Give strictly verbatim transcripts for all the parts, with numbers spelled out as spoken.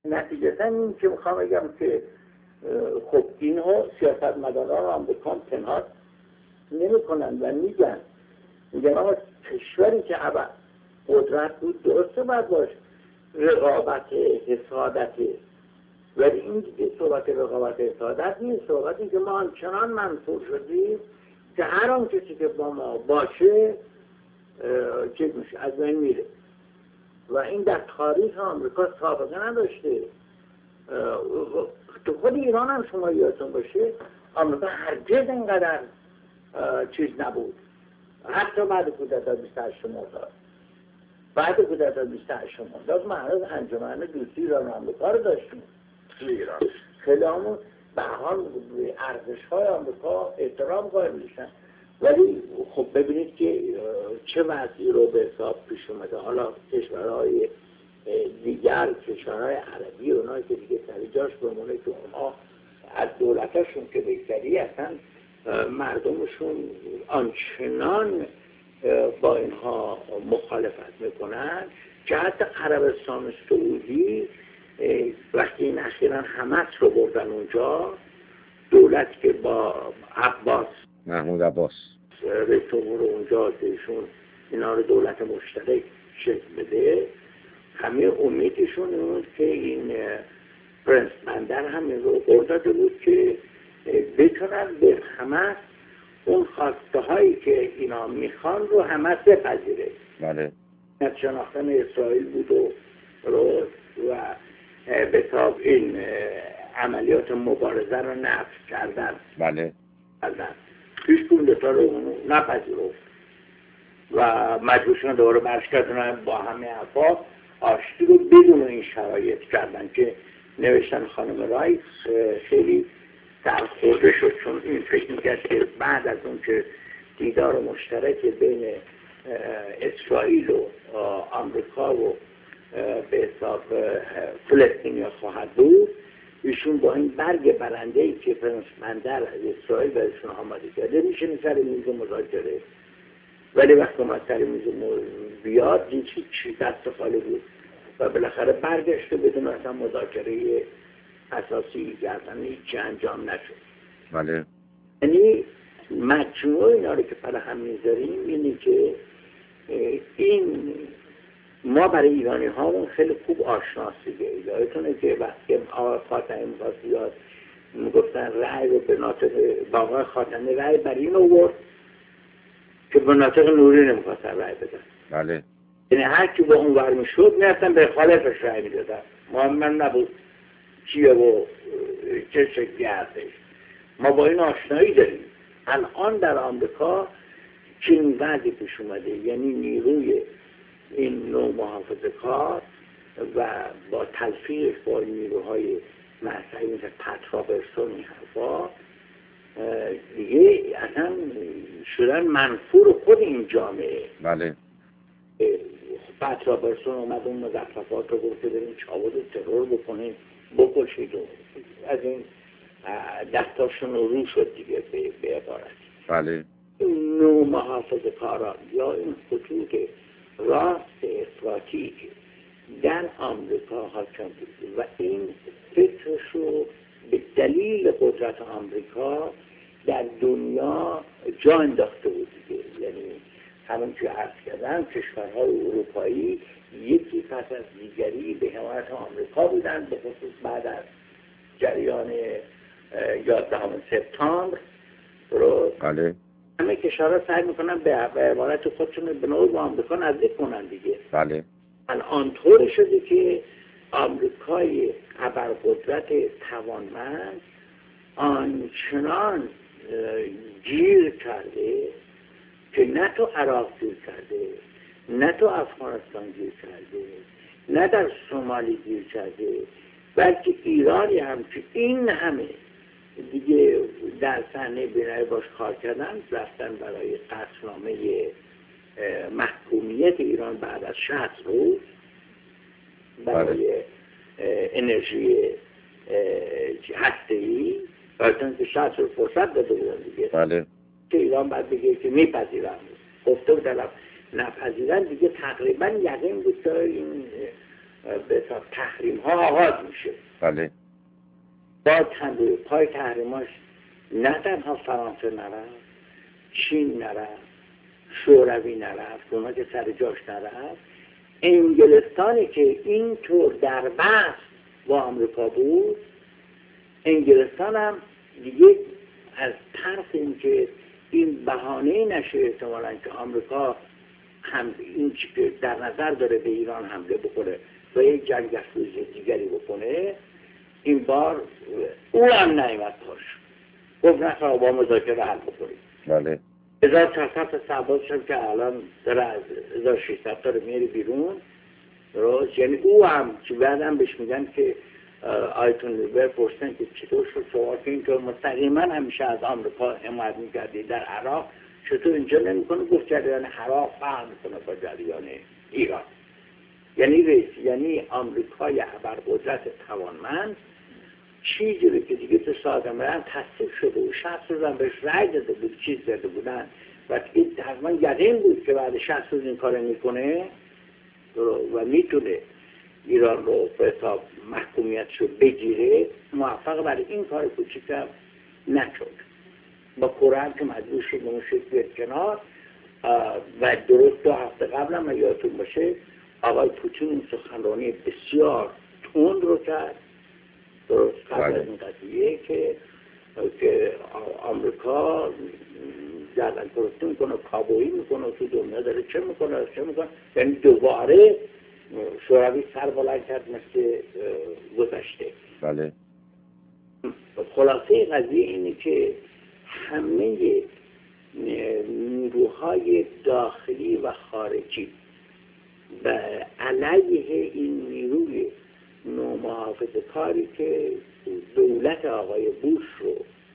نتیجتا این که میخوام بگم که خب اینها سیاستمداران آمریکا پنهان نمی‌کنن و میگن میگن آقا کشوری که ابد قدرت بود درسته باید باش رقابت حسادت، ولی این دیگه صحبت رقابت حسادت نیست، صحبت این که ما همچنان منصور شدیم که هر آن کسی که با ما باشه چه میشه از بین میره و این در تاریخ آمریکا سابقه نداشته. تو خود ایران هم شما یادتون باشه آمریکا هرگز اینقدر چیز نبود، حتی بعد کودتا بیست و هشت مرداد بعد کودتا بیست و هشت مرداد ما هنوز انجمن دوستی ایران آمریکا رو داشتیم ایران خیلی همون به حال ارزش های آمریکا احترام قائل میشن، ولی خب ببینید که چه وضعی رو به حساب پیش اومده. حالا کشورهای دیگر کشورهای عربی اونایی که دیگه سریجاش بمونه که اونها از دولتاشون که بگذری اصلا مردمشون آنچنان با اینها مخالفت میکنن که حتی عربستان سعودی وقتی این اخیراً حماس رو بردن اونجا، دولت که با عباس محمود عباس رئیس جمهور اونجا که ایشون اینا رو دولت مشترک شکل بده، همه امیدشون بود که این پرنس بندر همین رو ارداده بود که بتونن به حماس اون خواسته هایی که اینا میخوان رو حماس بپذیره. بله. شناختن اسرائیل بود و رو و به حساب این عملیات مبارزه رو نفی کردن. بله. کردن. پیش کودتا رو نپذیرفت و مجبورشون دوباره برش کردن با همه حرفا آشتی رو بدون این شرایط کردن که نوشتن خانم رایس خیلی سرخورده شد، چون این فکر میکرد که بعد از اون که دیدار مشترک بین اسرائیل و آمریکا و به حساب فلسطینی خواهد بود، ایشون با این برگ برنده‌ای که پرنس بندر از اسرائیل برشون آماده کرده میشه سر میز مذاکره، ولی وقتی ما سر میز بیاد این چی چی دست خالی بود و بالاخره برگشته بدون اصلا مذاکره اساسی گردن هیچی انجام نشد. بله. یعنی مجموع اینا رو که پر هم میذاریم اینه که این ما برای ایرانی هامون خیلی خوب آشناست دیگه. یادتونه که وقتی آقای خاتمی می‌خواست بیاد میگفتن رأی رو به ناطق با آقای خاتمی رأی بر این آورد که به ناطق نوری نمی‌خواستن رأی بدن. بله. یعنی هر کی با اون ور میشد میرفتن به خالفش رأی میدادن، مهم نبود چیه و چه شکلی هستش. ما با این آشنایی داریم. الان در آمریکا چنین وضعی پیش اومده، یعنی نیروی این نوع محافظه کار و با تلفیقش با نیروهای مذهبی مثل پت رابرتسون این حرفا دیگه اصلا شدن منفور خود این جامعه. بله. پت رابرتسون اومد اون مزخرفات رو گفته بریم چاود و ترور بکنیم بکشید و از این دستاشون رو شد دیگه به عبارت. بله. این نوع محافظه کاران یا این خطوط راست افراطی در آمریکا حاکم بود و این فکرش رو به دلیل قدرت آمریکا در دنیا جا انداخته بود دیگه. یعنی همون که عرض کردم کشورهای اروپایی یکی پس از دیگری به حمایت آمریکا بودن، به خصوص بعد از جریان یازدهم سپتامبر رو بله. همه کشورها سعی میکنن به عبارت خودشون به نوع با آمریکا نزدیک کنن دیگه. بله. الان طور شده که آمریکای ابرقدرت توانمند آنچنان گیر کرده که نه تو عراق گیر کرده، نه تو افغانستان گیر کرده، نه در صومالی گیر کرده، بلکه ایرانی هم که این همه دیگه در صحنه بینایی باش کار کردن، رفتن برای قطعنامه محکومیت ایران بعد از شصت روز برای انرژی هسته‌ای، برای که شصت روز فرصت داده بودن دیگه. بله. که ایران باید بگه که میپذیرن، گفته بود طرف نپذیرن دیگه تقریبا یقین بود که این به حساب تحریم ها آغاز میشه. بله. با تنبیه پای تحریماش نه تنها فرانسه نرفت، چین نرفت، شوروی نرفت، اونا که سر جاش نرفت، انگلستانی که اینطور در بحث با آمریکا بود، انگلستان هم دیگه از ترس اینکه این بهانه نشه احتمالاً که آمریکا هم این که در نظر داره به ایران حمله بکنه و یک جنگ افروزی دیگری بکنه، این بار او هم نیمت پاش گفت نخواه با مذاکره حل بکنیم. بله. هزار و چهارصد تا سرباز شد که الان داره از هزار و ششصد تا رو میری بیرون. درست؟ یعنی او هم که بعدم بهش میگن که آیتون لیبر پرسن که چطور شد شما که اینطور مستقیما همیشه از آمریکا حمایت میکردی در عراق، چطور اینجا نمیکنه؟ گفت جریان عراق فرق میکنه با جریان ایران. یعنی رئیس یعنی آمریکای ابرقدرت توانمند چیزی که دیگه تو سازمان تصدیق شده و شخص روزن بهش رای داده بود، چیز داده بودن و این تقریبا یقین بود که بعد شخص روز این کار میکنه و میتونه ایران رو به حساب محکومیتش رو بگیره، موفق برای این کار کوچیکم نشد. با کره هم که مجبور شد به اون شکل بیاد کنار و درست دو هفته قبل هم یادتون باشه آقای پوتین این سخنرانی بسیار تند رو کرد، درست قبل از این قضیه که که آمریکا جردن کرستی میکنه، کابویی میکنه، تو دنیا داره چه میکنه چه میکنه، یعنی دوباره شوروی سر بلند کرد مثل گذشته. بله. خلاصه قضیه اینه که همه نیروهای داخلی و خارجی و علیه این نیروی نومحافظه کاری که دولت آقای بوش رو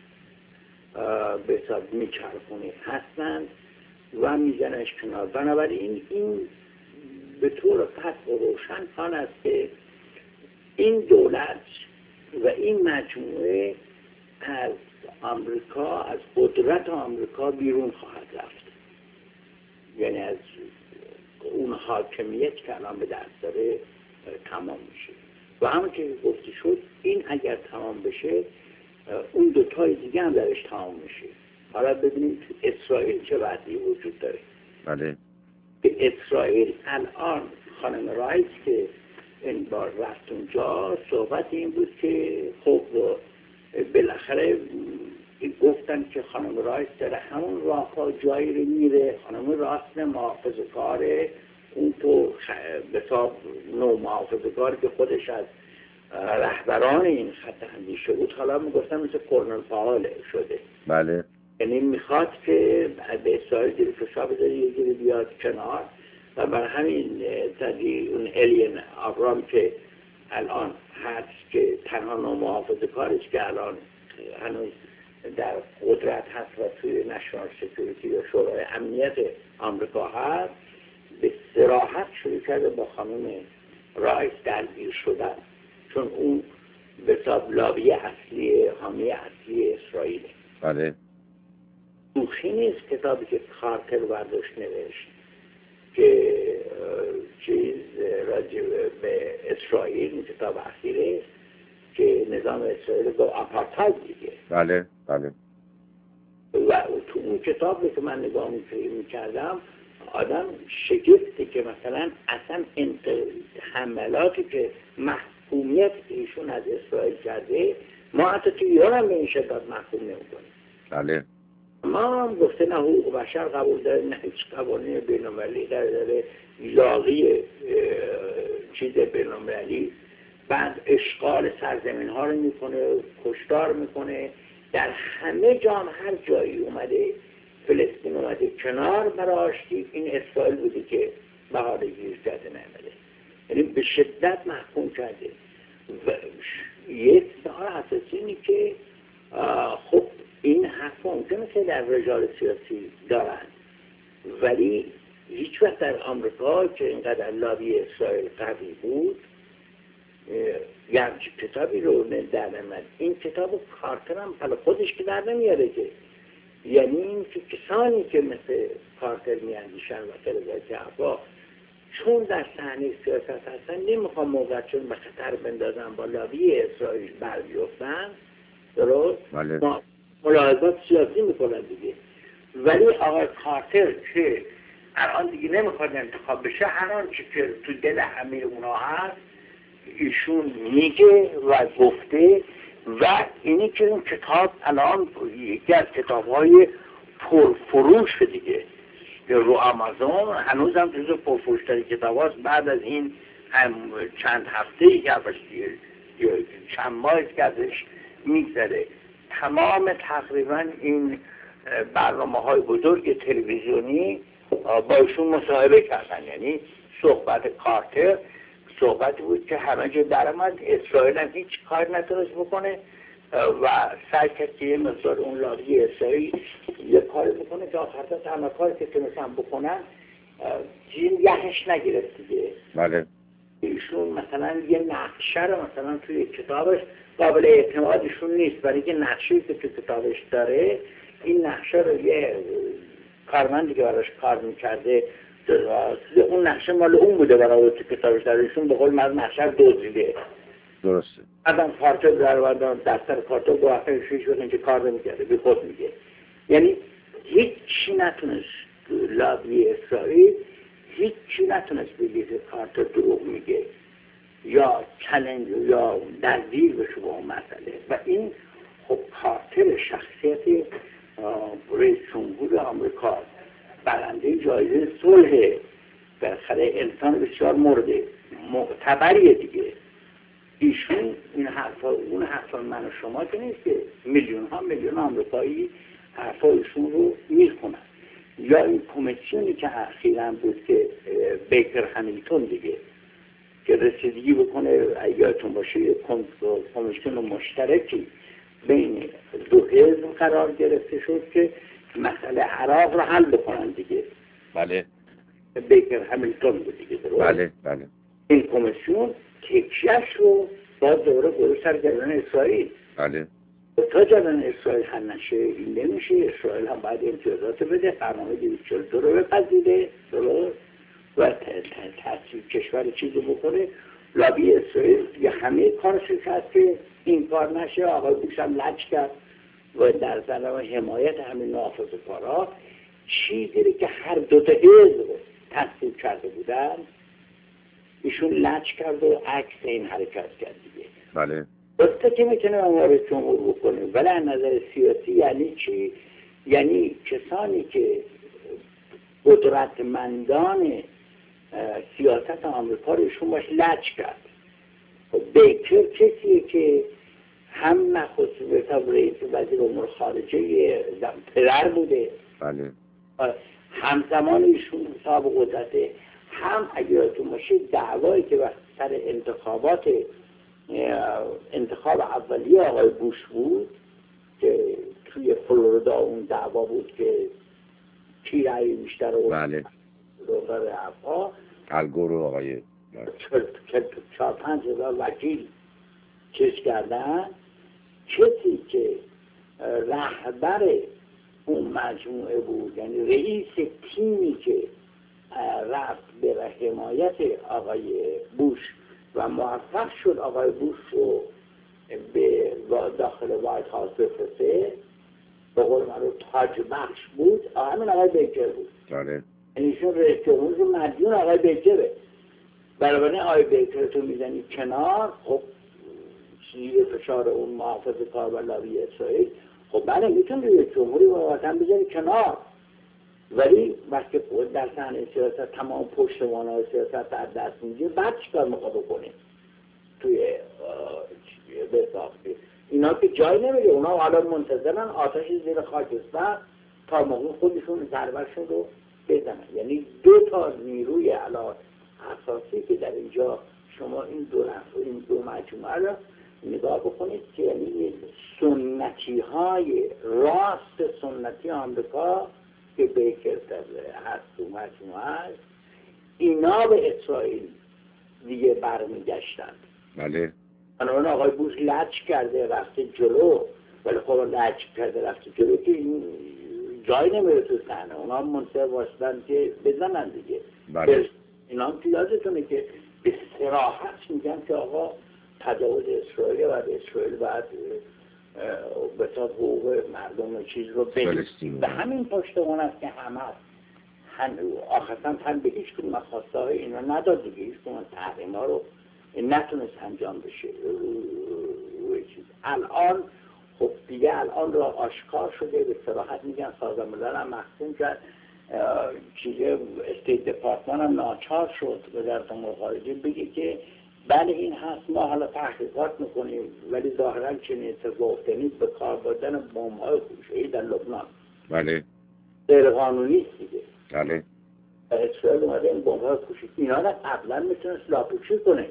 به حساب میچرخونه هستند و میزنش کنار. بنابراین این به طور قطع و روشن آن است که این دولت و این مجموعه از آمریکا، از قدرت آمریکا بیرون خواهد رفت. یعنی از اون حاکمیت که الان به دست داره تمام میشه و همون که گفته شد این اگر تمام بشه اون دوتای دیگه هم درش تمام میشه. حالا ببینید اسرائیل چه وضعی وجود داره. بله. به اسرائیل الان خانم رایس که این بار رفت اونجا صحبت این بود که خب بالاخره گفتن که خانم رایس داره همون راه ها جایی رو میره، خانم راست محافظه کاره، اون تو بساب نو محافظه کاری که خودش از رهبران این خط اندیشه بود، حالا میگفتن مثل کرنل فعال شده. بله. یعنی میخواد که به اسرائیل زیر فشار بذاره یه جوری بیاد کنار و بر همین تدی اون الین آبرام که الان هست که تنها نوع محافظه کارش که الان هنوز در قدرت هست و توی نشنال سکیوریتی یا شورای امنیت آمریکا هست، به صراحت شروع کرده با خانم رایس درگیر شدن، چون اون به حساب لابی اصلی حامی اصلی اسرائیل. بله. دوخی نیست کتابی که کارتر برداشت نوشت که چیز راجع به اسرائیل، این کتاب اخیره که نظام اسرائیل با آپارتاید دیگه. بله بله. و تو اون کتابی که من نگاه میکردم آدم شگفته که مثلا اصلا حملاتی که محکومیت ایشون از اسرائیل کرده ما حتی تو ایران هم به این شدت محکوم نمی‌کنیم. بله. ما هم گفته نه حقوق بشر قبول داره، نه هیچ قوانین بین‌المللی داره، یاغی چیز بین‌المللی، بعد اشغال سرزمین ها رو میکنه، کشتار میکنه، در همه جام هر جایی اومده فلسطین اومده کنار برای آشتی، این اسرائیل بوده که بهاره گیر کرده نمیده، یعنی به شدت محکوم کرده. و یک سوال اساسی اینه که خب این حرف ممکنه که در رجال سیاسی دارن، ولی هیچ وقت در آمریکا که اینقدر لابی اسرائیل قوی بود یه همچه کتابی رو در نمید. این کتاب کارتر هم حالا خودش که در نمیاره که، یعنی این که کسانی که مثل کارتر میاندیشن و فلزای که حرفا چون در صحنه سیاست هستن نمیخوام موقعشون به خطر بندازن با لابی اسرائیل بر بیفتن، درست؟ بله. ما ملاحظات سیاسی میکنن دیگه. ولی آقای کارتر که الان دیگه نمیخواد انتخاب بشه، هر آنچه که تو دل همه اونا هست ایشون میگه و گفته. و اینی که این کتاب الان یکی از کتاب‌های پرفروش دیگه رو آمازون، هنوز هم جزو پرفروش‌ترین کتاب هاست بعد از این هم چند هفته ای که چند ماهی که ازش میگذره. تمام تقریبا این برنامه های بزرگ تلویزیونی با ایشون مصاحبه کردن. یعنی صحبت کارتر صحبتی بود که همه جا درآمد، اسرائیل هم هیچ کار نتونست بکنه و سعی کرد که یه مقدار اون لابی اسرائیل یه کاری بکنه که آخر تا همه کاری که تونستن بکنن جین یهش نگرفت دیگه. بله. ایشون مثلا یه نقشه رو مثلا توی کتابش قابل اعتمادشون نیست، ولی که نقشه‌ای که توی کتابش داره، این نقشه رو یه کارمندی که براش کار میکرده اون نقشه مال اون بوده برای توی کتابش داره، ایشون به قول من نقشه رو دزدیده. درسته. آدم کارتر در وردان دفتر کارتر دو هفته شویش بودن که کار نمی‌کرده، بی خود میگه. یعنی هیچی نتونست لابی اسرائیل هیچی نتونست بگه که کارتر دروغ میگه یا چلنج یا درگیر بشه با اون مسئله. و این خب کارتر شخصیت رئیس جمهور آمریکا، برنده جایزه صلح، بالاخره انسان بسیار مورد معتبریه دیگه. ایشون این حرفا اون حرفا من و شما که نیست که میلیون ها میلیون آمریکایی حرفا ایشون رو میخونن. یا این کمیسیونی که اخیراً بود که بیکر همیلتون دیگه که رسیدگی بکنه، یادتون باشه کمیسیون مشترکی بین دو حزب قرار گرفته شد که مسئله عراق رو حل بکنن دیگه. بله. بیکر همیلتون بود دیگه. بله بله. این کمیسیون تکیهش رو با دوره گروه سر جریان اسرائیل. بله. تا جریان اسرائیل حل نشه این نمیشه. اسرائیل هم باید امتیازات بده، برنامه دویست و چهل و دو رو بپذیره و تحصیل کشور چیزی بکنه. لابی اسرائیل یه همه کارش کرد که این کار نشه. آقای بوش هم لج کرد و در زنم حمایت همین محافظه‌کارا چیزی که هر دو تا حزب تصدیق کرده بودن ایشون لج کرد و عکس این حرکت کرد دیگه. بله. درسته که میتونه امور جمهور بکنه، ولی از نظر سیاسی یعنی چی؟ یعنی کسانی که قدرتمندان سیاست آمریکا رو ایشون باش لج کرد. بیکر کسیه که هم نخست وزیر رئیس وزیر امور خارجه پدر بوده. بله. همزمان ایشون صاحب قدرته. هم اگر یادتون باشه دعوایی که وقت سر انتخابات انتخاب اولیه آقای بوش بود که توی فلوریدا اون دعوا بود که کی رأی بیشتر رو بله روزار افها الگور و آقای چهار پنج هزار وکیل چیز کردن. کسی که رهبر اون مجموعه بود، یعنی رئیس تیمی که رفت به حمایت آقای بوش و موفق شد آقای بوش رو به داخل وایت هاوس بفرسته، به قول من رو تاج بخش بود، همین آقای بیکر بود. بله. یعنی ایشون رئیس جمهور مدیون آقای بیکره. بنابراین آقای بیکر تو میزنی کنار، خب زیر فشار اون محافظه‌کار و لابی اسرائیل، خب بله میتونی رئیس جمهوری با وطن بزنی کنار، ولی وقتی خود در صحنه سیاست تمام پشتوانه‌های سیاست در دست میگیره، بعد چیکار میخواد بکنه توی به ساختی؟ اینا که جای نمیده. اونا حالا منتظرن آتش زیر خاکستر تا موقع خودشون ضربه‌شون رو بزنن. یعنی دو تا نیروی علاوه اساسی که در اینجا شما این دو نفر این دو مجموعه رو نگاه بکنید که یعنی سنتی های راست سنتی آمریکا که بیکر هست تو مجموعه، اینا به اسرائیل دیگه برمیگشتن. بله. بنابراین آقای بوش لج کرده رفته جلو، ولی خب لج کرده رفته جلو که این جای نمیره تو صحنه. اونا منتظر باشدن که بزنن دیگه. بله. اینا هم یادتونه که به صراحت میگن که آقا تجاوز اسرائیل و اسرائیل باید به تا حقوق مردم و چیز رو بگید. به همین پشتوان است که همه آخرسان هم به هیچ کنون خواسته های اینا نداد دیگه، هیچ کنون تحریم ها رو نتونست انجام بشه. الان خب دیگه الان را آشکار شده، به صراحت میگن سازمان ملل هم محکوم کرد، چیزه استیت دپارتمان هم ناچار شد وزارت امور خارجه بگه که بله این هست، ما حالا تحقیقات میکنیم ولی ظاهرا چنین اتفاق افتادنی به کار بردن بمب‌های خوشه‌ای در لبنان بله غیر قانونی است دیگه. بله اسرائیل اومده این بمب‌های خوشه‌ای اینا را قبلا میتونست لاپوشی کنه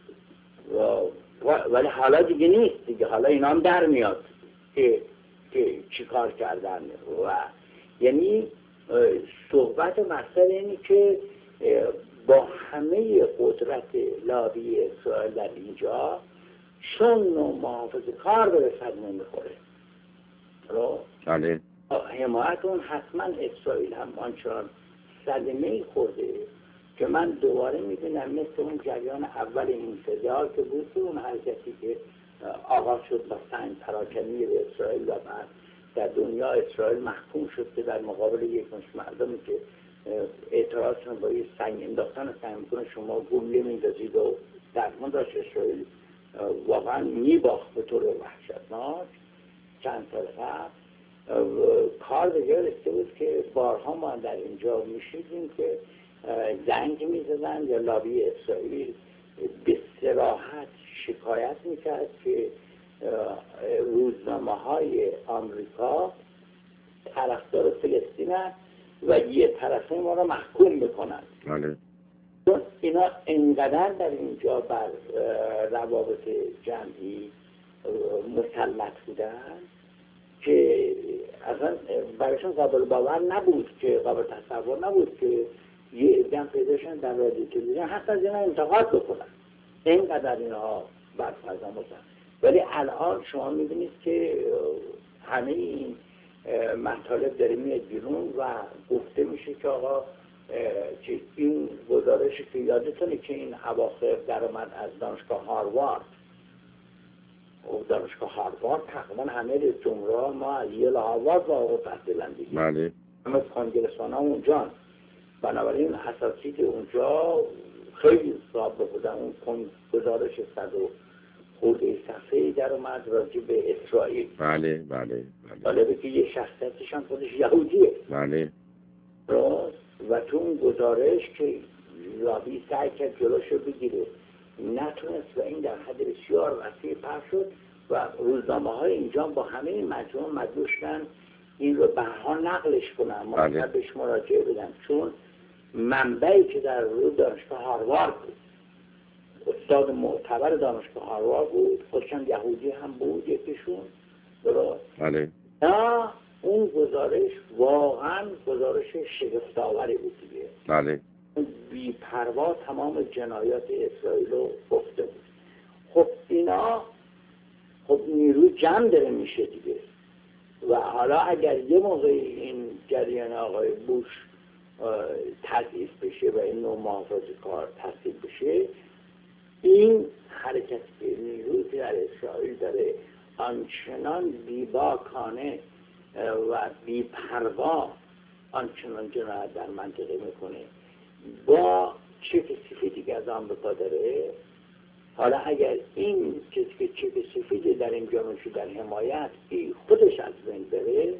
ولی حالا دیگه نیست دیگه، حالا اینا هم در میاد که که چی کار کردن و یعنی صحبت مسئله اینی که با همه قدرت لابی اسرائیل در اینجا چون محافظه کار به رسد نمیخوره بله حمایت اون حتما اسرائیل هم آنچنان صدمه خورده که من دوباره میبینم مثل اون جریان اول انفجار که بود، اون حرکتی که آغاز شد با سنگ پراکنی به اسرائیل و بعد در دنیا اسرائیل محکوم شد که در مقابل یک مش مردمی که اعتراضشون با یه سنگ انداختن سنگ میکنه شما گوله میندازید و درمان داشت اسرائیل واقعا میباخت به طور وحشتناک. چند سال قبل کار به جای رسیده بود که بارها ما در اینجا میشیدیم که زنگ میزدن یا لابی اسرائیل به صراحت شکایت میکرد که روزنامه های آمریکا طرفدار فلسطین هست و یه طرفه ما رو محکوم بکنند. بله. چون اینا انقدر در اینجا بر روابط جمعی مسلط بودن که اصلا برایشون قابل باور نبود، که قابل تصور نبود که یه ادم پیداشن در رادیو تلویزیون حتی از اینا انتقاد بکنن، اینقدر اینها برفرضا بودن. ولی الان شما میبینید که همه این مطالب داره میاد بیرون و گفته میشه که آقا این گزارشی که یادتونه که این اواخر در اومد از دانشگاه هاروارد و دانشگاه هاروارد تقریبا همه رئیس جمهورها ما از یه هاروارد واقع تحصیلن دیگه، بله همه کانگرسان ها اونجا، بنابراین اساتید اونجا خیلی صاحب بودن. اون گزارش صد و خورده صفحه‌ای در اومد راجع به اسرائیل. بله بله بله. حالا که یه شخصیتش هم خودش یهودیه. بله. راست و تو اون گزارش که لابی سعی کرد جلوشو بگیره نتونست و این در حد بسیار وسیع پخش شد و روزنامه های اینجا با همه این مجموعه مجبور شدن این رو به ها نقلش کنن، ما بهش مراجعه بدن، چون منبعی که در روی دانشگاه هاروارد بود، استاد معتبر دانشگاه هاروارد بود، خودشان یهودی هم بود یکیشون، درست؟ بله. نه اون گزارش واقعا گزارش شگفت‌آوری بود دیگه. بله. بی پروا تمام جنایات اسرائیل رو گفته بود. خب اینا خب نیرو جمع داره میشه دیگه و حالا اگر یه موقع این جریان آقای بوش تضعیف بشه و این نوع محافظه کار تصدیق بشه، این حرکت نیروی که در اسرائیل داره آنچنان بیباکانه و بی‌پروا آنچنان جنایت در منطقه میکنه با چک سفیدی که از آمریکا داره. حالا اگر این چیزی که چک سفیدی در اینجا میشه در حمایت این خودش از بین بره،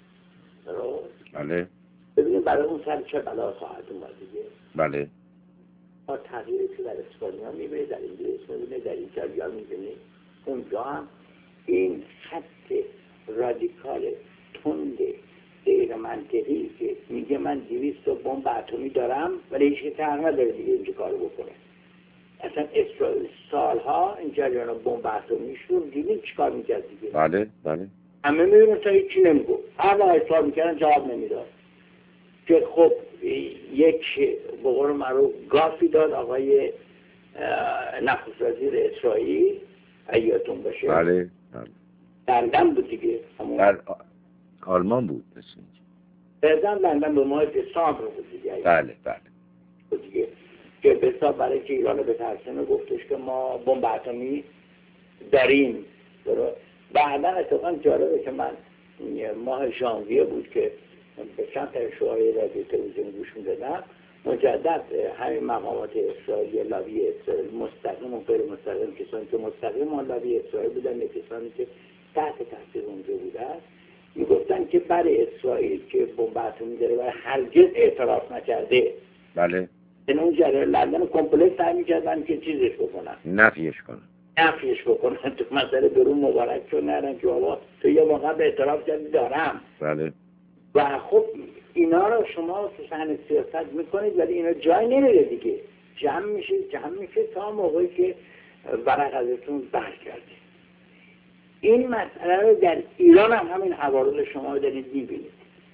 بله ببینید برای اون سر چه بلا خواهد اومد دیگه. بله. ما تغییری که در اسپانیا میبینید، در انگلیس میبینید، در ایتالیا میبینید، اونجا هم این خط رادیکال تند غیر منطقی که میگه من دویست تا بمب اتمی دارم ولی هیچ که نداره دیگه اینجا کارو بکنه. اصلا اسرائیل سالها این جریان بمب اتمیش رو دیدید چیکار میکرد دیگه. بله بله. همه میدونن تا هیچی نمیگفت، هر وقت اصرار میکردن جواب نمیداد که خب یک به قول معروف گافی داد آقای نخست وزیر اسرائیل ایاتون باشه. بله بله. لندن بود دیگه، در آلمان بود مثل بعداً لندن به ماه دسامبر بود دیگه. بله بله. بود دیگه که بسا برای که ایران به ترسانه گفتش که ما بمب اتمی داریم. بعدا اتفاقا جالبه که من ماه ژانویه بود که به چند تا شوهای رادیو تلویزیون گوش می‌دادم، مجدد همین مقامات اسرائیلی لابی اسرائیل مستقیم و غیر مستقیم، کسانی که مستقیم و لابی اسرائیل بودن و کسانی که تحت تاثیر اونجا بودن، میگفتن که برای اسرائیل که بمب اتمی داره و هرگز اعتراف نکرده، بله، این اون جریان لندن کمپلیت سعی می‌کردن که چیزش بکنن، نفیش کنن نفیش بکنن تو مسئله درون مبارک چون نرن که بابا تو یه موقع به اعتراف کردی دارم. بله. و خب اینا رو شما تو صحنه سیاست میکنید ولی اینا جای نمیره دیگه، جمع میشه جمع میشه تا موقعی که ورق ازتون برگرده. این مسئله رو در ایران هم همین عوارض شما دارید میبینید.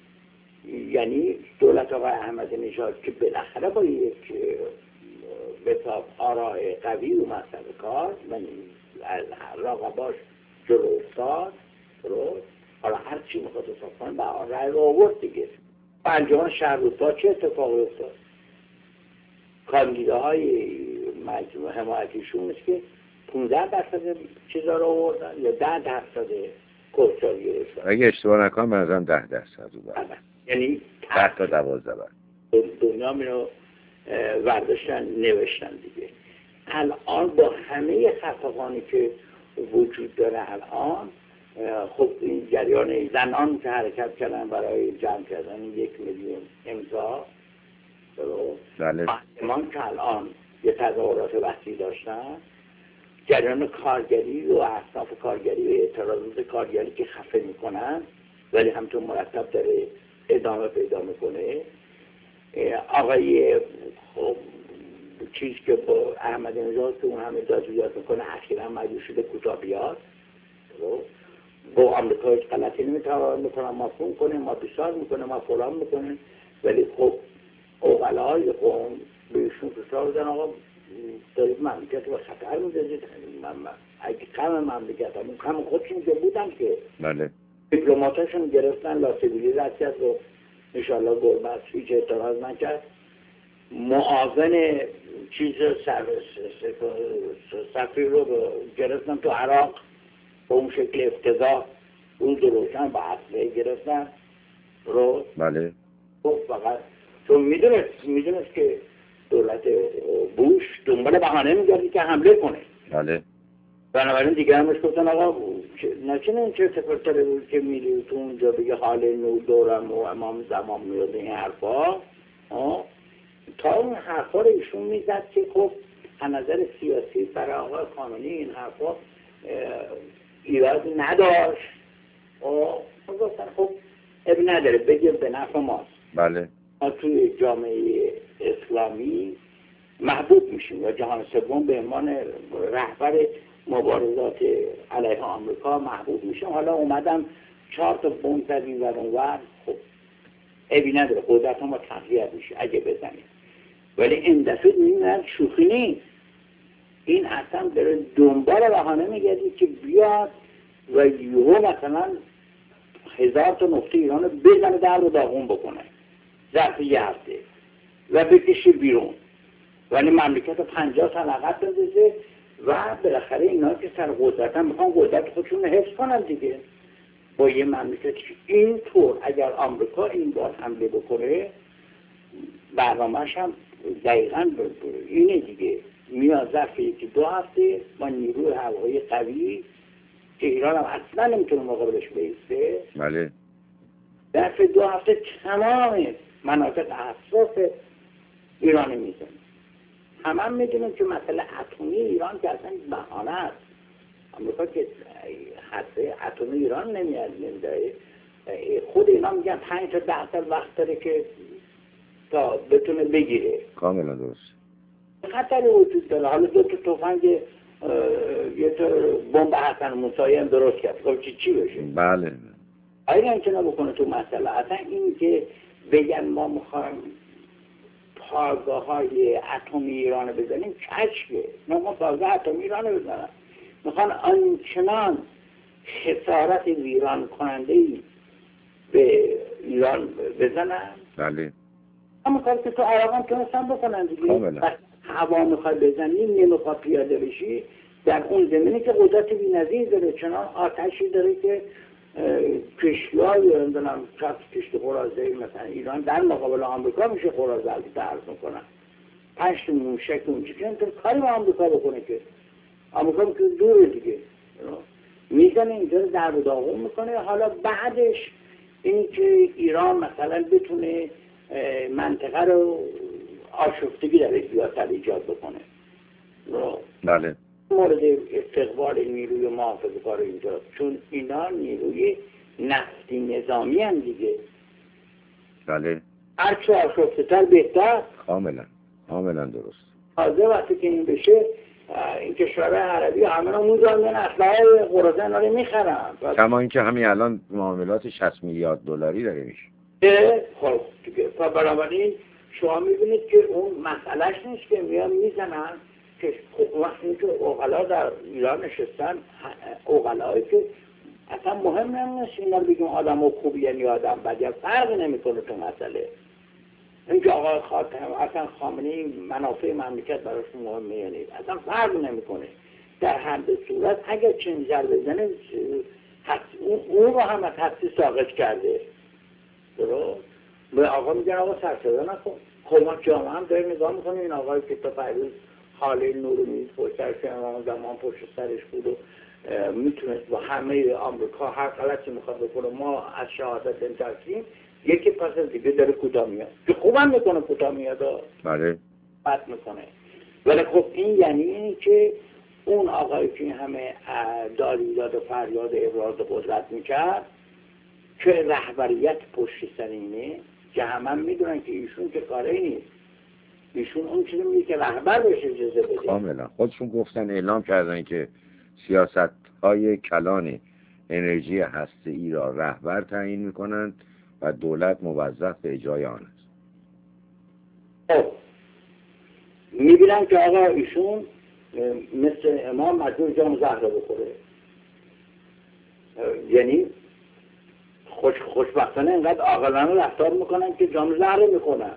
یعنی دولت آقای احمدی نژاد که بالاخره با یک بساط آراء قوی و مسئله کار من از راقباش جلو افتاد رو حالا هر چی میخواد حساب کنه به آن رأی رو آورد دیگه. انجمن شهرروستا چه اتفاقی افتاد؟ کاندیداهای مجموعه حمایتیشون مثل که پانزده درصد چیزا رو آوردن یا ده درصد کنسول گرفتن. اگه اشتباه نکنم به نظرم ده درصد رو دارن. یعنی ده تا دوازده بر دنیا میرو ورداشتن نوشتن دیگه. الان با همه خفقانی که وجود داره الان، خب این جریان زنان که حرکت کردن برای جمع کردن یک میلیون امضا، بله، من که الان یه تظاهرات وسیع داشتن، جریان کارگری و اصناف کارگری و اعتراضات کارگری که خفه میکنن ولی همچون مرتب داره ادامه پیدا میکنه. آقای خب چیز که با احمدی نژاد که اون همه دادویات میکنه اخیرا مجبور شده کوتاه بیاد، با آمریکا هیچ غلطی نمیتوان میکنه، ما فون کنه، ما بسار میکنه، ما فلان میکنه، ولی خب اوغلای قوم بهشون فشار بدن آقا دارید مملکت رو خطر میدازید. اگه کم مملکت همون کم خودشون که بودن که بله، دیپلوماتاشون گرفتن لاسبیلی رد کرد و انشاءالله گربت هیچ اعتراض نکرد. معاون چیز سفیر رو گرفتن تو عراق به اون شکل افتضاح، اون دروشن با اصله گرفتن رو. بله. خب فقط تو میدونست میدونست که دولت بوش دنبال بهانه میگردی که حمله کنه. بله. بنابراین دیگه همش گفتن آقا نچنه این چه سفرتره بود که میری تو اونجا بگه حال نو دورم و امام زمان میاد این حرفا. تا اون حرفا رو ایشون میزد که خب از نظر سیاسی برای آقای خامنه‌ای این حرفا ایراد نداشت. و گفتن خب اب نداره بگیر به نفع ماست. بله. ما توی جامعه اسلامی محبوب میشیم و جهان سوم به عنوان رهبر مبارزات علیه آمریکا محبوب میشیم. حالا اومدم چهار تا بمب زدیم و اونور، خب ابی نداره قدرت ما تقویت میشه اگه بزنیم، ولی این دفعه این شوخی نیست. این اصلا داره دنبال بهانه میگردی که بیاد و یهو مثلا هزار تا نقطه ایران رو بزنه در رو داغون بکنه ظرف یه هفته و بکشه بیرون، ولی مملکت پنجاه سال عقب بندازه و بالاخره اینا که سر قدرت هم میخوان قدرت خودشون رو حفظ کنن دیگه. با یه مملکت اینطور اگر آمریکا این بار حمله بکنه برنامه‌اش هم دقیقاً اینه دیگه، میاد ظرف یکی دو هفته با نیروی هوایی قوی که ایران هم اصلا نمیتونه مقابلش بیسته، بله، ظرف دو هفته تمام مناطق حساس ایران میزنه. همه هم میدونیم که مسئله اتمی ایران که اصلا بهانه است. آمریکا که حتی اتمی ایران نمیاد نمیداره، خود اینا میگن پنج تا ده سال وقت داره که تا بتونه بگیره. کاملا درست. خطری وجود داره. حالا دو تا تفنگ یه تا بمب حسن موسوی هم درست کرد، خب چی چی بشه؟ بله. آیا اینکه نبکنه تو مسئله اصلا این که بگن ما میخوایم پایگاه های اتمی ایران بزنیم کشکه، نه ما پایگاه اتمی ایران بزنیم، میخوان آنچنان خسارت ویران کننده ای به ایران بزنن. بله. همون کار که تو عراق هم تونستن بکنن دیگه. هوا میخوای بزنی نمیخوای پیاده بشی در اون زمینی که قدرت بی‌نظیر داره، چنان آتشی داره که کشتی‌های نمیدونم چند کشتی خورازه‌ای مثلا ایران در مقابل آمریکا میشه خورازه البته عرض میکنن پنج تا موشک اونجا که اینطور کاری با آمریکا بکنه که آمریکا که دوره دیگه میزنه اینجا رو در و داغون میکنه. حالا بعدش اینی که ایران مثلا بتونه منطقه رو آشفتگی در سیاست ایجاد بکنه. بله. مورد استقبال نیروی محافظه کار اینجا، چون اینا نیروی نفتی نظامی هم دیگه. بله. هرچه آشفته تر بهتر. کاملا کاملا درست. تازه وقتی که این بشه این کشورهای عربی همه رو موزاندن اسلحه قراضه اینا رو میخرن. کما اینکه همین الان معاملات شصت میلیارد دلاری داره میشه. خب دیگه بنابراین شما میبینید که اون مسئلهش نیست که میان میزنن که وقتی که اوغلا در ایران نشستن، اوغلایی که اصلا مهم نمیست اینا رو بگیم آدم خوبی یا آدم بدی، فرق نمیکنه تو مسئله. اینکه آقای خاتم اصلا خامنه‌ای منافع مملکت براشون مهمه یا نیست، اصلا فرق نمیکنه. در هر دو صورت اگر چنین ضربه بزنه اون رو هم از حدی ساقط کرده. درست؟ به آقا میگن آقا سرسده نکن. خب ما جامعه هم داریم نگاه میکنیم این آقای که تا فیروز حاله نور میز پشت سرش امام زمان پشت سرش بود و میتونست با همه آمریکا هر غلطی میخواد بکنه ما از شهادت انترسیم یکی پس از دیگه داره کوتاه میاد که خوبم میکنه کوتاه میاد. بله. بد میکنه. ولی خب این یعنی اینی که اون آقایی که همه داری داد و فریاد ابراز قدرت میکرد که رهبریت پشت سر اینه که همه هم میدونن که ایشون که کاری نیست، ایشون اون چیزی میگه که رهبر بشه اجازه بده. کاملا خودشون گفتن اعلام کردن که سیاست های کلان انرژی هسته‌ای را رهبر تعیین میکنند و دولت موظف به اجرای آن است. خب میبینن که آقا ایشون مثل امام مجبور جام زهره بخوره، یعنی خوش خوشبختانه اینقدر عاقلانه رفتار میکنن که جام زهره میکنن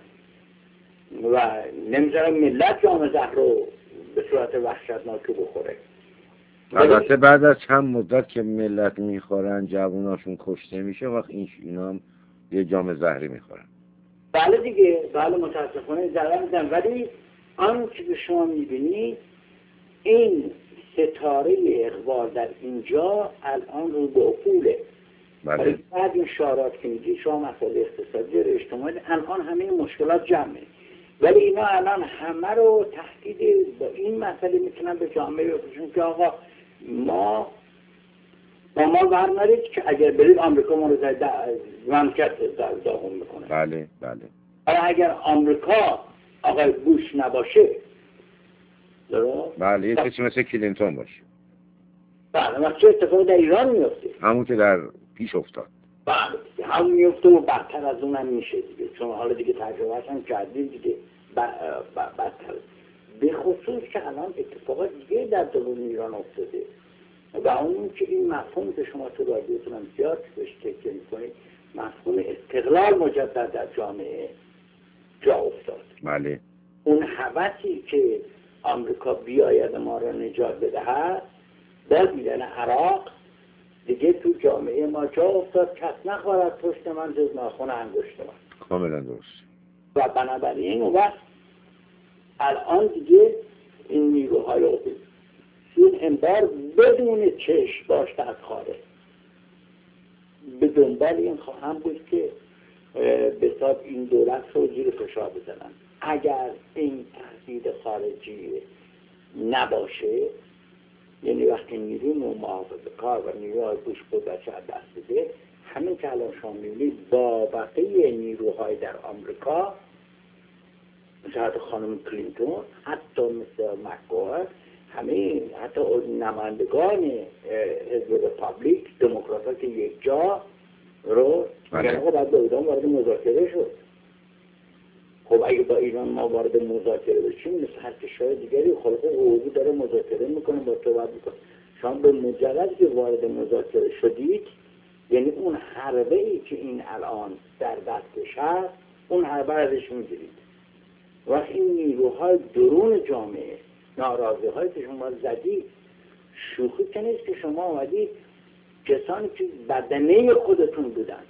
و نمیذارن ملت جام زهر رو به صورت وحشتناکی بخوره. البته بعد از چند مدت که ملت میخورن جووناشون کشته میشه وقت این اینا هم یه جام زهری میخورن. بله دیگه، بله متاسفانه ضرر میزن. ولی آن که شما میبینید این ستاره اقبال در اینجا الان رو به افوله. بله. بعد این شعارات که میگی شما مسئله اقتصادی و اجتماعی الان همه مشکلات جمعه، ولی اینا الان همه رو تهدید با این مسئله میتونن به جامعه بپوشن که آقا ما با ما برنارید که اگر برید آمریکا ما رو مملکت در داغون میکنه. بله بله. حالا اگر آمریکا آقای بوش نباشه درست؟ بله یه کسی مثل کلینتون باشه. بله و چه اتفاقی در ایران میفته؟ همون که در پیش افتاد. بله همون میفته و بدتر از اونم میشه دیگه، چون حالا دیگه تجربهش هم کردیم دیگه بدتر. به خصوص که الان اتفاقات دیگه در درون ایران افتاده و اون که این مفهوم که شما تو رادیوتون هم زیاد بهش تکیه میکنید، مفهوم استقلال مجدد در جامعه جا افتاد. بله. اون هوسی که آمریکا بیاید ما را نجات بدهد در دیدن عراق دیگه تو جامعه ما جا افتاد، کس نخواهد پشت من جز ناخن انگشت من. کاملا درست. و بنابراین اون وقت الان دیگه این نیروهای این انبار بدون چشم داشته از خارج به دنبال این خواهم بود که به حساب این دولت رو زیر فشار بزنن. اگر این تهدید خارجی نباشه، یعنی وقتی نیروی محافظه کار و نیروهای بوش قدرت از دست بده، همین که الان شما می‌بینید با بقیه نیروهای در آمریکا مثل خانم کلینتون، حتی مثل مک‌گوهر، همه حتی نمایندگان حزب رپابلیک دموکرات‌ها که یک جا رو میگن آقا باید با ایران وارد مذاکره شد. خب اگه با ایران ما وارد مذاکره بشیم مثل هر کشور دیگری خلق حقوقی داره مذاکره میکنه با تو باید میکنه. شما به مجرد که وارد مذاکره شدید یعنی اون حربه ای که این الان در دستش هست اون حربه ازش میگیرید. و این نیروهای درون جامعه، ناراضی های که شما زدید، شوخی که نیست که شما آمدید کسانی که بدنه خودتون بودند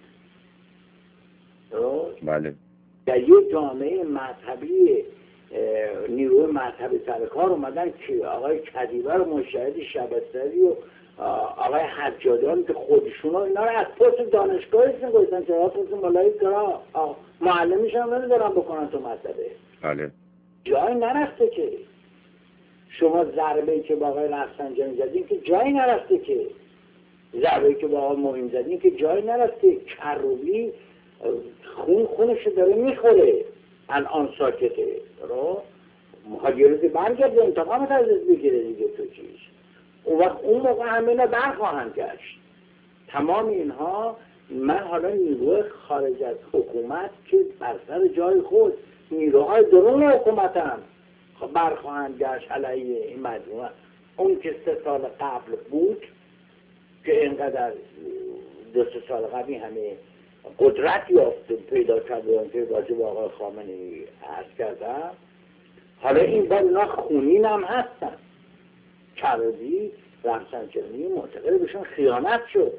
بله در یک جامعه مذهبی نیروی مذهبی سرکار اومدن که آقای کدیبه رو مشاهد شبستری و آقای حجادیان که خودشون اینا رو از پست دانشگاهشون گذاشتن که ها پست مالایی کرا معلمیش هم نمیدارن بکنن تو مذهبه. بله جایی نرفته که شما ضربه‌ای که با آقای رفسنجانی زدین که جایی نرفته که ضربه‌ای که با آقای معین زدین که جایی نرفته. کروبی خون خونش داره میخوره الان ساکته رو میخواد یه روزی برگرده انتقامت ازش بگیره دیگه تو چیز اون وقت اون موقع همه اینا برخواهند گشت. تمام اینها من حالا نیروی خارج از حکومت که بر سر جای خود نیروهای درون حکومت هم برخواهند گشت علیه این مجموعه. اون که سه سال قبل بود که اینقدر دو سه سال قبل همه قدرت یافته پیدا کردن که راجع به آقای خامنه‌ای عرض کردم، حالا این بار اینا خونین هم هستن. کروبی رفسنجانی معتقد بهشون خیانت شد،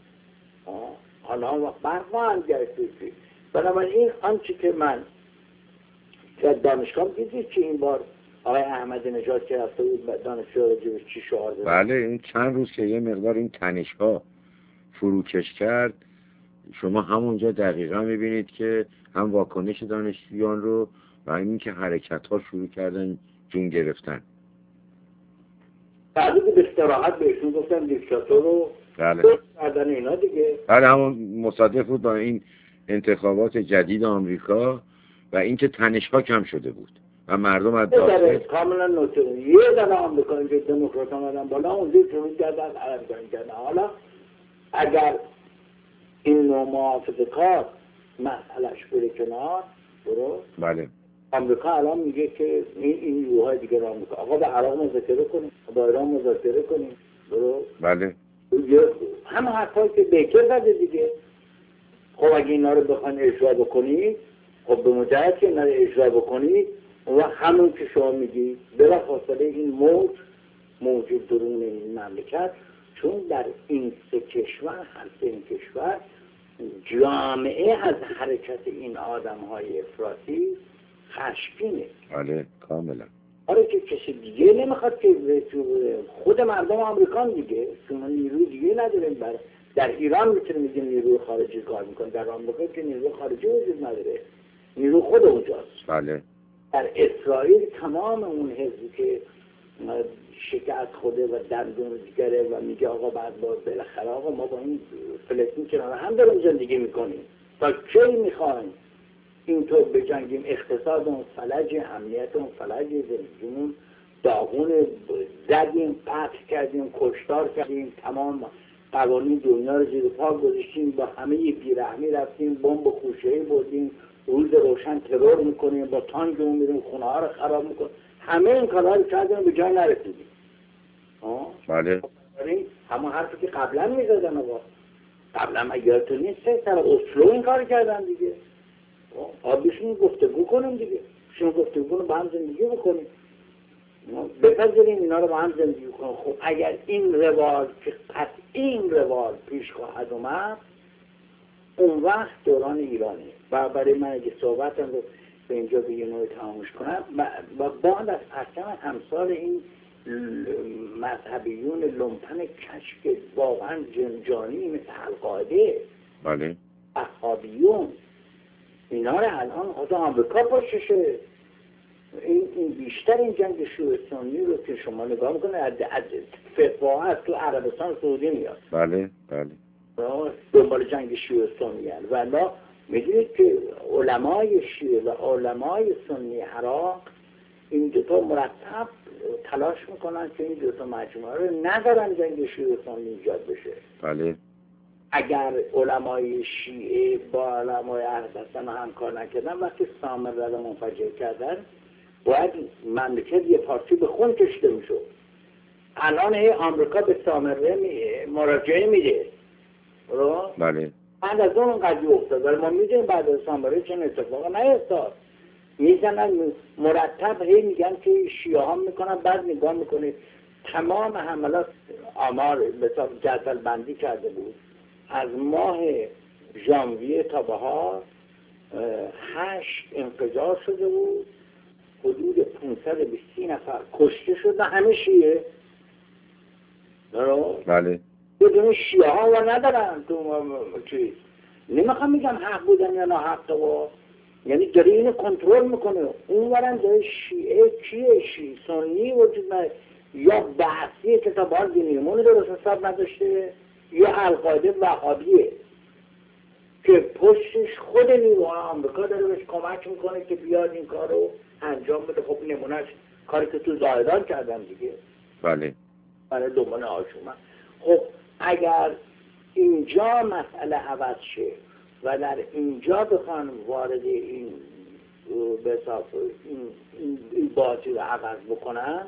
حالا برخواهند گشت. بنابراین آنچه که من در دانشگاه دیدید که این بار آقای احمد نژاد که رفته بود دانشجو راجبش چی شعار داد؟ بله این چند روز که یه مقدار این تنش‌ها فروکش کرد، شما همونجا دقیقا میبینید که هم واکنش دانشجویان رو و این که حرکت‌ها شروع کردن جون گرفتن. بعدی که به استراحت بهشون گفتن دیکتاتور رو بله کردن اینا دیگه. بله همون مصادف بود با این انتخابات جدید آمریکا و اینکه تنش‌ها کم شده بود و مردم از داخل کاملا نوتره. یه دنه آمریکایی که دموکرات آمدن بالا اونجا شروع کردن عربگانی کردن. حالا اگر این نوع محافظه کار مسئلهش بره کنار برو بله آمریکا الان میگه که این این نیروهای دیگه را آمریکا آقا با عراق مذاکره کنیم، با ایران مذاکره کنیم برو بله همه حرفایی که بیکر زده دیگه. خب اگه اینا رو بخواین اجرا بکنید، خب به مجرد که اینا رو اجرا بکنید و همون که شما میگی بلافاصله این موج موجود درون این مملکت، چون در این سه کشور هر سه این کشور جامعه از حرکت این آدم های افراطی خشمگینه. بله کاملا. آره که کسی دیگه نمیخواد که خود مردم آمریکان دیگه چون نیروی دیگه نداریم. بر در ایران میتونه میگه نیروی خارجی کار میکنه، در آمریکا که نیروی خارجی وجود نداره، نیرو خود اونجاست. بله در اسرائیل تمام اون حزبی که شکست خوده و دندون دیگره و میگه آقا بعد باید بالاخره آقا ما با این فلسطین کنار هم داریم زندگی میکنیم تا کی میخوایم اینطور بجنگیم؟ اقتصاد اون فلج، امنیت اون فلج، زندگیمون داغون، زدیم، قتل کردیم، کشتار کردیم، تمام قوانین دنیا رو زیر پا گذاشتیم، با همه بیرحمی رفتیم، بمب و خوشه‌ای بردیم، روز روشن ترور میکنیم، با تانک میریم خونه ها رو خراب میکنیم، همه این کارها رو کردیم به جای نرسیدیم. بله همون حرفی که قبلا میزدن آقا قبلا اگرتون نیست سر اسلو این کار کردن دیگه. آبیشون گفتگو کنیم دیگه، شما گفتگو رو با هم زندگی بکنیم، بپذیریم اینا رو با هم زندگی کنیم. خب اگر این روال که قطعی این روال پیش خواهد اومد، اون وقت دوران ایرانه. و برای من اگه صحبتم رو به اینجا به یه نوعی تمامش کنم و بعد از پرچم امثال این مذهبیون لومپن کشک واقعا جنجانی مثل القاعده، بله اصحابیون، اینا رو الان خود آمریکا پشتشه. این این بیشتر این جنگ شیعه سنی رو که شما نگاه میکنه از فتوا از تو عربستان سعودی میاد. بله بله دنبال جنگ شیعه سنی هست. ولی میدونید که علمای شیعه و علمای سنی عراق این دوتا مرتب تلاش میکنن که این دوتا مجموعه رو ندارن جنگ شیعه سنی ایجاد بشه. بله اگر علمای شیعه با علمای اهل سنت همکار نکردن، وقتی سامره رو منفجر کردن باید مملکت یه پارچه به خون کشیده میشد. الان هی آمریکا به سامره مراجعه میده. بله بعد از اون قضیه افتاد، ولی ما میدونیم بعد از سامره چه اتفاقی نیفتاد. میزنن مرتب، هی میگن که شیعه ها میکنن، بعد نگاه میکنید تمام حملات آمار به جدول بندی کرده بود، از ماه ژانویه تا بهار هشت انفجار شده بود، حدود پانصد و بیست نفر کشته شده، همه شیعه. بله. بدون شیعه ها و ندارن تو چیز. نمیخوام میگم حق بودن یا نه حق، و یعنی داره اینو کنترل میکنه. اون ورم داره شیعه کیه، شیعه سنی وجود نداره، یا بحثیه که تا بار دینیمون درست حساب نداشته، یا القاعده وهابیه که پشتش خود نیروهای آمریکا داره بهش کمک میکنه که بیاد این کار رو انجام بده. خب نمونهش کاری که تو زاهدان کردن دیگه. بله. برای دومان آشومن. خب اگر اینجا مسئله عوض شه و در اینجا بخوان وارد این به این, این, این بازی رو عوض بکنن،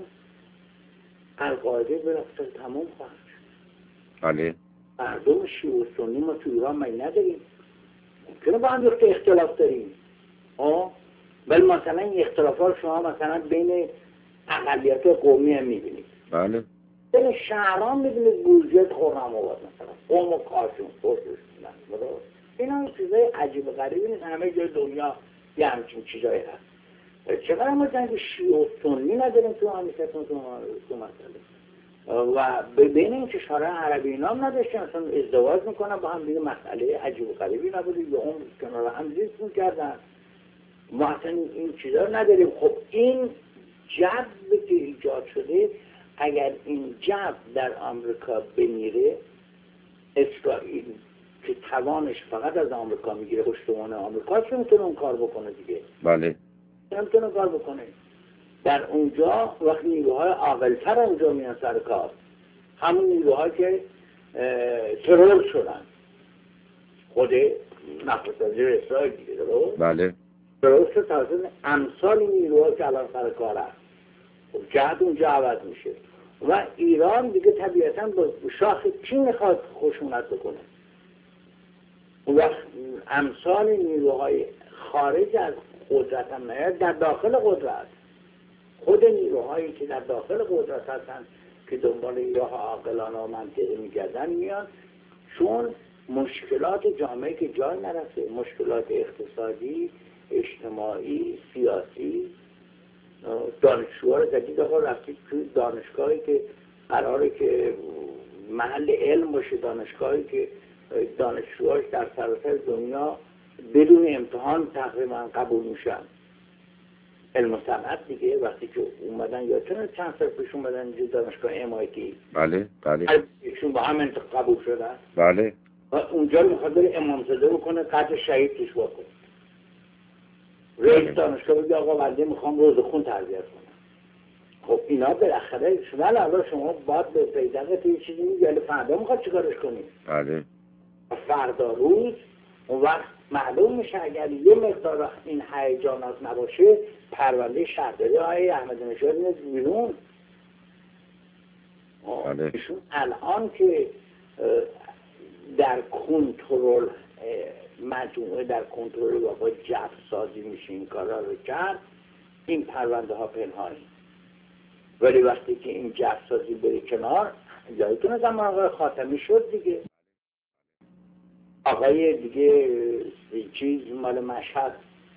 القاعده برفتر تمام خواهد شد. بله. مردم شیعه و سنی ما تو ایران ما نداریم، ممکنه با هم یخت اختلاف داریم، آه ولی مثلا این اختلافات شما مثلا بین اقلیت قومی هم میبینید. بله. بین شهران میبینید بورژت خورم آباد مثلا قوم و کاشون پرسش میدن. این هم چیزای عجیب و غریبی نیست، همه جای دنیا یه همچین چیزایی هست. چقدر ما جنگ شیعه و سنی نداریم تو همیشتون تو مسئله، و بین این کشورهای عربی اینا هم نداشتن، اصلا ازدواج میکنن با هم دیگه، مسئله عجیب و غریبی نبوده، یا اون کنار هم زیست میکردن. ما اصلا این چیزا رو نداریم. خب این جو که ایجاد شده، اگر این جو در آمریکا بمیره، اسرائیل که توانش فقط از آمریکا میگیره، پشتوانه آمریکا، چه میتونه اون کار بکنه دیگه؟ بله. نمیتونه کار بکنه. در اونجا وقتی نیروهای عاقل‌تر اونجا میان سر کار، همون نیروهایی که ترور شدن، خود نخست وزیر اسرائیل دیگه، درست؟ بله. درست شد توسط امثال نیروها که الان سر کار هست. جهت اونجا عوض میشه و ایران دیگه طبیعتاً با شاخ کی میخواد خشونت بکنه. اون وقت امثال نیروهای خارج از قدرت هم نیاد، در داخل قدرت، خود نیروهایی که در داخل قدرت هستن که دنبال راه عاقلانه و منطقی میگردن میان، چون مشکلات جامعه که جای نرسه، مشکلات اقتصادی، اجتماعی، سیاسی، دانشجوها رو جدید آقا رفتید توی دانشگاهی که قراره که محل علم باشه، دانشگاهی که دانشجوهاش در سراسر دنیا بدون امتحان تقریبا قبول میشن، علم و صنعت دیگه. وقتی که اومدن یا چون چند سال پیش اومدن اینجا دانشگاه ام آی تی، بله بله، ایشون با هم قبول شدن، بله، و اونجا میخواد بره امامزاده بکنه، قدر شهید توش بکنه. رئیس دانشگاه بگه آقا بنده میخوام روزخون تربیت کنم. خب اینا بالاخره شما الان شما باید به پیدقت یه چیزی میگه، ولی فردا میخواد چیکارش کنید؟ بله. فردا روز اون وقت معلوم میشه اگر یه مقدار این هیجانات نباشه، پرونده شهرداری های احمدی نژاد میاد بیرون. بله. ایشون الان که در کنترل مجموعه، در کنترل و با جف سازی میشه این کارا رو کرد، این پرونده ها پنهانی. ولی وقتی که این جف سازی بری کنار، یادتونه زمان آقای خاتمی شد دیگه، آقای دیگه چیز مال مشهد،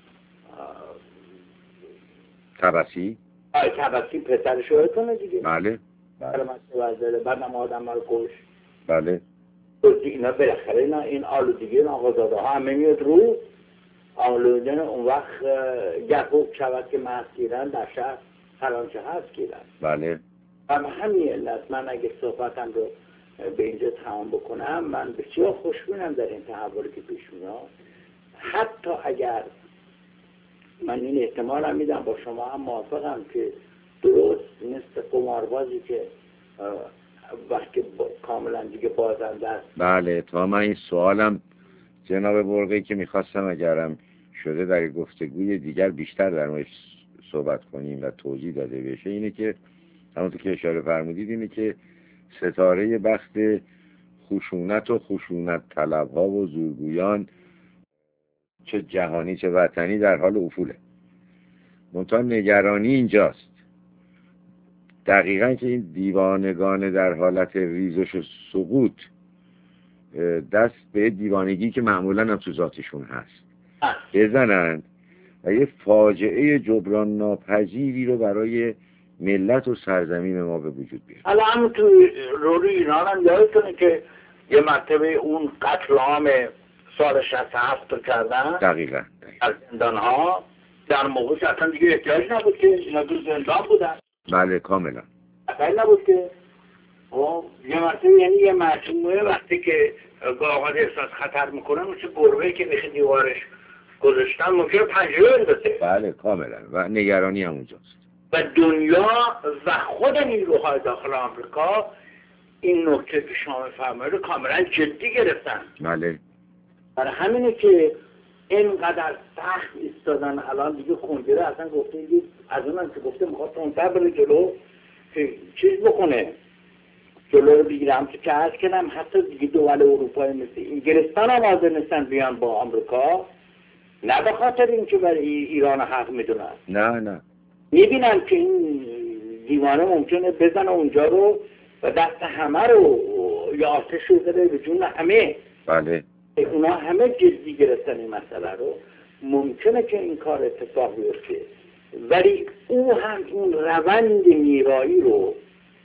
طبسی، آقای طبسی پسرش یادتونه دیگه. بله بله. بعد هم آدم رو کش. بله. اینا بالاخره اینا این آلودگی این آقازاده ها همه میاد رو آلودن. اون وقت گرفت شود که محض گیرن در شهر هرانچه هست گیرن. بله. و همین علت من اگه صحبتم رو به اینجا تمام بکنم، من بسیار خوشبینم در این تحولی که پیش میاد. حتی اگر من این احتمال هم میدم، با شما هم موافقم که درست مثل قماربازی که وقتی با... کاملا دیگه بازنده است. بله. تا من این سوالم جناب برقی که میخواستم اگرم شده در گفتگوی دیگر بیشتر در موردش صحبت کنیم و توضیح داده بشه، اینه که همونطور که اشاره فرمودید، اینه که ستاره بخت خشونت و خشونت طلبها و زورگویان، چه جهانی چه وطنی، در حال افوله منتها نگرانی اینجاست دقیقا که این دیوانگان در حالت ریزش و سقوط دست به دیوانگی که معمولا هم تو ذاتشون هست بزنند و یه فاجعه جبران ناپذیری رو برای ملت و سرزمین ما به وجود بیارن. حالا هم تو روی ایران هم یادتونه که یه مرتبه اون قتل عام سال شصت و هفت رو کردن دقیقا از زندان ها در موقع که اصلا دیگه احتیاج نبود که اینا دو زندان بودن. بله کاملا اصلا نبود که یه مرتبه یعنی یه مجموعه وقتی که گاهات احساس خطر میکنن مثل گربه که میخی دیوارش گذاشتن ممکنه پنجره بندازه. بله کاملا و نگرانی هم اونجاست و دنیا و خود نیروهای داخل آمریکا این نکته که شما فرمایید رو کاملا جدی گرفتن. بله برای همینه که اینقدر سخت ایستادن. الان دیگه خونگیره اصلا گفته از اونم که گفته میخواد تونتر بره جلو که چیز بکنه جلو رو بگیرم که عرض کنم حتی دیگه دول اروپایی مثل انگلستان هم حاضر نیستن بیان با آمریکا، نه به خاطر اینکه برای ایران حق میدونن، نه نه میبینن که این دیوانه ممکنه بزنه اونجا رو و دست همه رو یا آتش رو زده به جون همه. بله اونا همه جدی گرفتن این مسئله رو. ممکنه که این کار اتفاق بیفته ولی او هم این روند میرایی رو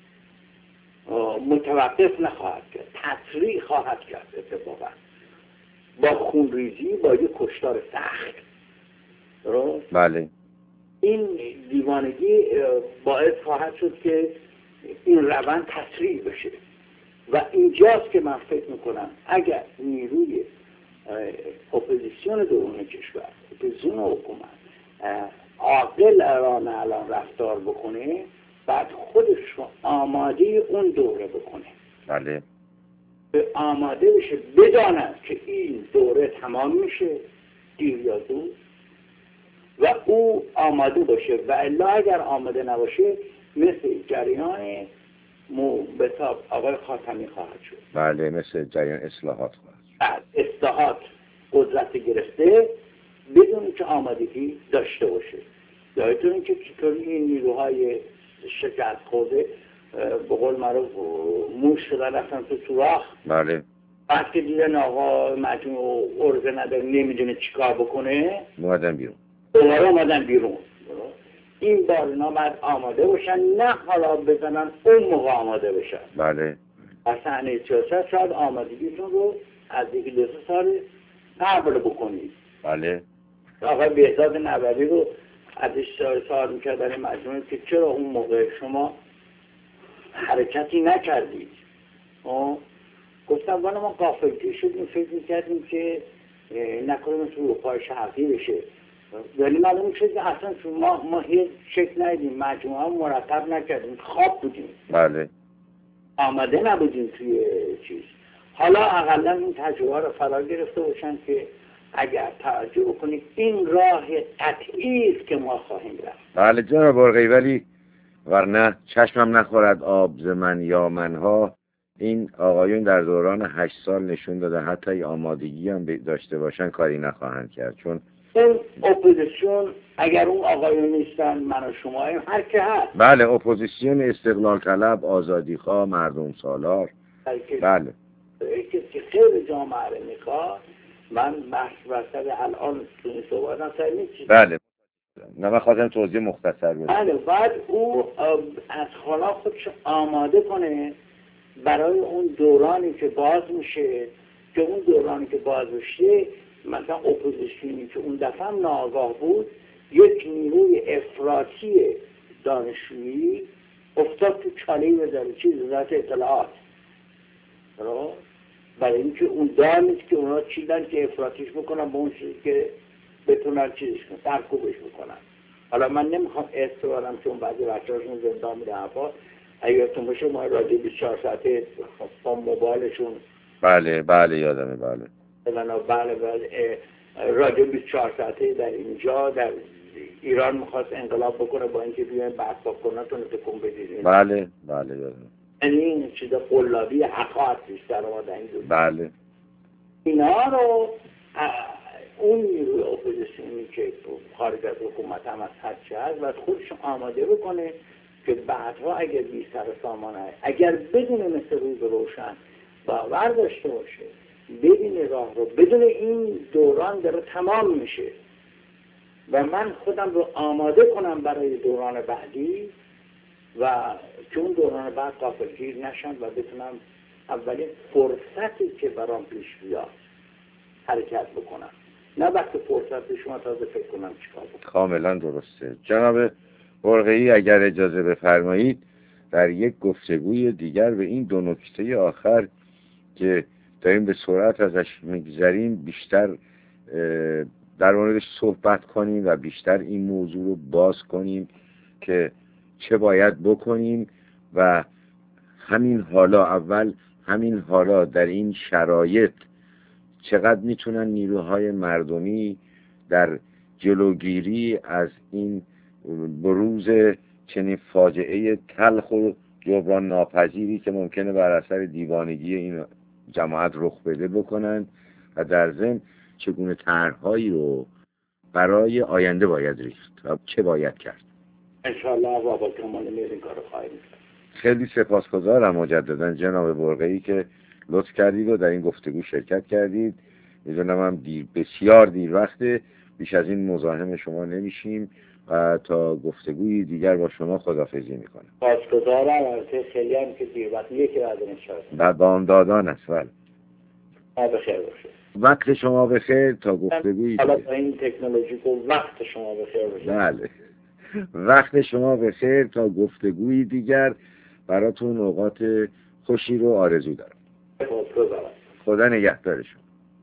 متوقف نخواهد کرد، تسریع خواهد کرد اتفاقا با خونریزی، با یک کشتار سخت. درست؟ بله این دیوانگی باعث خواهد شد که این روند تسریع بشه و اینجاست که من فکر میکنم اگر نیروی اپوزیسیون درون کشور، اپوزیسیون حکومت عاقل الان الان رفتار بکنه، بعد خودش رو آماده اون دوره بکنه. بله آماده بشه، بداند که این دوره تمام میشه دیر یا زود و او آماده باشه و الا اگر آماده نباشه مثل جریان موبتاب آقای خاتمی خواهد شد. بله مثل جریان اصلاحات خواهد شد. اصلاحات قدرت گرفته بدون که آمادگی داشته باشه. یادتون که چطوری این نیروهای شکست خورده به قول معروف موش شدن رفتن تو سوراخ. بله بعد که دیدن آقا مجموع ارزه نداره نمیدونه چیکار بکنه اومدن بیرون دوباره اومدن بیرون. این بار اینا باید آماده باشن، نه حالا بزنن اون موقع آماده بشن. بله از صحنه سیاست شاید آمادگیتون رو از دیگه دو سه سال قبل بکنید. بله آقای بهزاد نبوی رو ازش سوال میکردن این مجموعه که چرا اون موقع شما حرکتی نکردید؟ گفتم والا ما غافلگیر شدیم، فکر میکردیم که نکنه مثل اروپای شرقی بشه، ولی معلوم شد که اصلا ما ما هیچ شکل ندیدیم، مجموعه هم مرتب نکردیم، خواب بودیم. بله آماده نبودیم توی چیز. حالا اقلا این تجربه رو فرا گرفته باشن که اگر توجه بکنید این راه قطعی است که ما خواهیم رفت. بله جناب برقی، ولی ورنه چشمم نخورد آب ز من یا منها. این آقایون در دوران هشت سال نشون داده حتی آمادگی هم داشته باشن کاری نخواهند کرد، چون این اپوزیسیون اگر اون آقایون نیستن من و شما هر که هست. بله اپوزیسیون استقلال طلب، آزادی خواه، مردم سالار. بله کسی که خیلی جامعه میخواد. من بحث وسط الان تو این صحبت هم سر نیست. بله نه من خواستم توضیح مختصر بدم. بله بعد او از حالا خودش آماده کنه برای اون دورانی که باز میشه، که اون دورانی که باز میشه مثلا اپوزیسیونی که اون دفعه هم ناآگاه بود، یک نیروی افراطی دانشجویی افتاد تو چاله وزارت چیز وزارت اطلاعات. برای اینکه اون دارمیست که اونا چیدن که افراطیش بکنن به اون چیزی که بتونن چیزش کنن، سرکوبش بکنن. حالا من نمیخوام استوارم چون بعضی بچه هاشون زندان میده حفا اگر تو باشه ما راجع بیست و چهار ساعته با موبایلشون. بله بله یادمه. بله بله بله راجع بیست و چهار ساعته در اینجا در ایران میخواست انقلاب بکنه با اینکه بیاین برپا کنتون تکون بدید. بله بله یادمه. یعنی این چیز قلابی حقات بیشتر آمدن. بله اینا رو اون نیروی اپوزیسیونی که خارج از حکومت هم از هرچی هست و خودش آماده بکنه که بعدها اگر بی سر سامان هست، اگر بدون مثل روز روشن باور داشته باشه، ببینه راه رو، بدون این دوران داره تمام میشه و من خودم رو آماده کنم برای دوران بعدی و که اون دوران بعد غافلگیر نشم و بتونم اولین فرصتی که برام پیش بیاد حرکت بکنم، نه وقت فرصت شما تازه فکر کنم چیکار بکنم. کاملا درسته. جناب برقعی اگر اجازه بفرمایید در یک گفتگوی دیگر به این دو نکته آخر که داریم به سرعت ازش میگذریم بیشتر در موردش صحبت کنیم و بیشتر این موضوع رو باز کنیم که چه باید بکنیم و همین حالا اول همین حالا در این شرایط چقدر میتونن نیروهای مردمی در جلوگیری از این بروز چنین فاجعه تلخ و جبران ناپذیری که ممکنه بر اثر دیوانگی این جماعت رخ بده بکنن و در ضمن چگونه طرحهایی رو برای آینده باید ریخت و چه باید کرد. انشاءالله و با کمال میل این کار رو خواهیم کرد. خیلی سپاسگزارم مجددا جناب برقعی که لطف کردید و در این گفتگو شرکت کردید. میدونم هم دیر بسیار دیر وقته، بیش از این مزاحم شما نمیشیم و تا گفتگوی دیگر با شما خداحافظی میکنم. سپاسگزارم البته خیلی هم که دیر وقت یکی بعد نشد. بعد بامدادان است. بله. ما بخیر باشه. وقت شما بخیر تا گفتگوی دیگر. حالا با این تکنولوژی کو وقت شما بخیر باشه. بله. وقت شما بخیر تا گفتگوی دیگر. براتون اوقات خوشی رو آرزو دارم. سپاسگزارم. خدا نگهدار شما.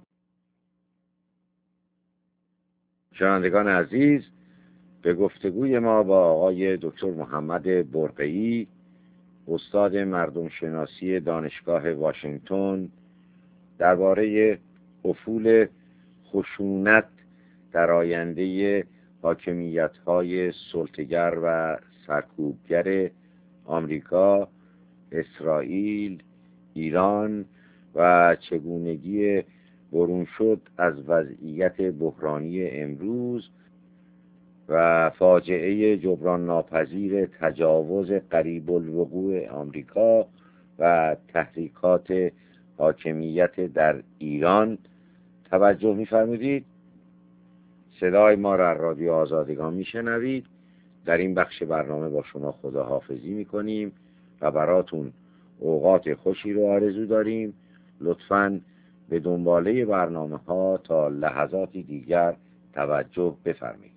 شنوندگان عزیز، به گفتگوی ما با آقای دکتر محمد برقعی، استاد مردم شناسی دانشگاه واشنگتن، درباره افول خشونت در آینده حاکمیت‌های سلطه‌گر و سرکوبگر آمریکا، اسرائیل، ایران و چگونگی برون شد از وضعیت بحرانی امروز و فاجعه جبران ناپذیر تجاوز قریب الوقوع آمریکا و تحریکات حاکمیت در ایران توجه می‌فرمودید. صدای ما را رادیو آزادگان میشنوید. در این بخش برنامه با شما خداحافظی میکنیم و براتون اوقات خوشی رو آرزو داریم. لطفاً به دنباله برنامه ها تا لحظاتی دیگر توجه بفرمایید.